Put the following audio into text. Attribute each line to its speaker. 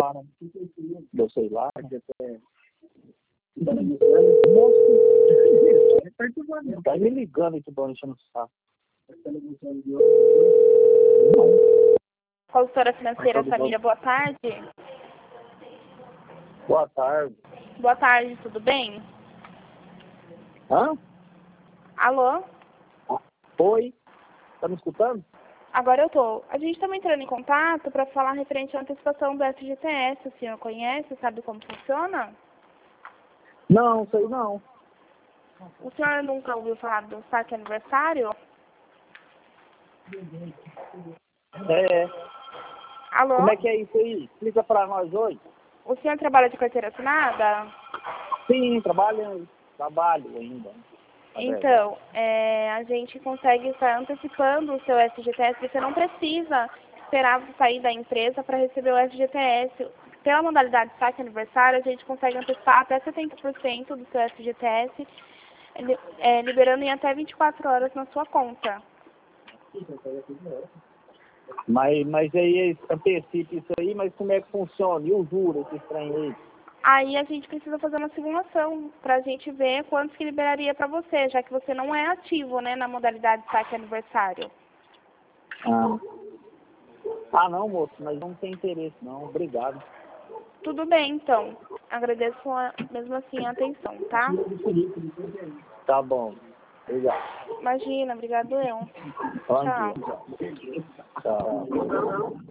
Speaker 1: lá, né? Eu sei lá, que até... Tá me ligando aí, tudo enchendo o saco.
Speaker 2: Consultora financeira Samira, boa tarde.
Speaker 1: Boa tarde.
Speaker 2: Boa tarde, tudo bem?
Speaker 1: Hã?
Speaker 2: Alô?
Speaker 1: Oi? Tá me escutando?
Speaker 2: Agora eu tô. A gente estava entrando em contato para falar referente à antecipação do FGTS. O senhor conhece, sabe como funciona?
Speaker 1: Não, sei não.
Speaker 2: O senhor nunca ouviu falar do saque aniversário?
Speaker 1: É.
Speaker 2: Alô?
Speaker 1: Como é que é isso aí? Explica pra nós hoje.
Speaker 2: O senhor trabalha de carteira assinada?
Speaker 1: Sim, trabalho ainda.
Speaker 2: Então, a gente consegue estar antecipando o seu FGTS. Você não precisa esperar sair da empresa para receber o FGTS. Pela modalidade saque aniversário, a gente consegue antecipar até 70% do seu FGTS, liberando em até 24 horas na sua conta.
Speaker 1: Mas aí antecipa isso aí, mas como é que funciona? E o juro, esse trem aí?
Speaker 2: Aí a gente precisa fazer uma simulação para a gente ver quantos que liberaria para você, já que você não é ativo, né, na modalidade saque aniversário.
Speaker 1: Ah, não, moço, mas não tem interesse não. Obrigado.
Speaker 2: Tudo bem, então. Agradeço mesmo assim a atenção, tá?
Speaker 1: Tá bom. Obrigado.
Speaker 2: Imagina, obrigado eu.
Speaker 1: Bom
Speaker 2: Tchau.
Speaker 1: dia. Tchau.